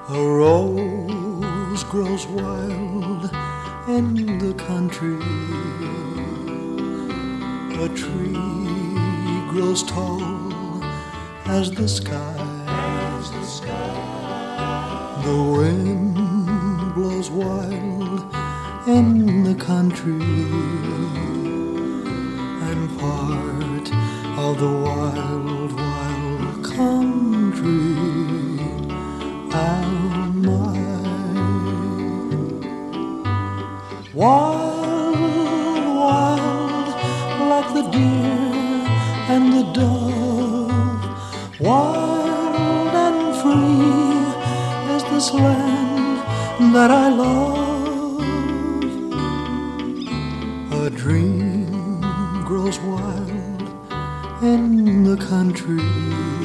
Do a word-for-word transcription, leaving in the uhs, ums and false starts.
A rose grows wild in the country. A tree grows tall as the sky. As the sky. The wind blows wild in the country, and part of the wild, wild country am I. Wild, wild, like the deer and the dove, wild and free is this land that I love. A dream grows wild in the country.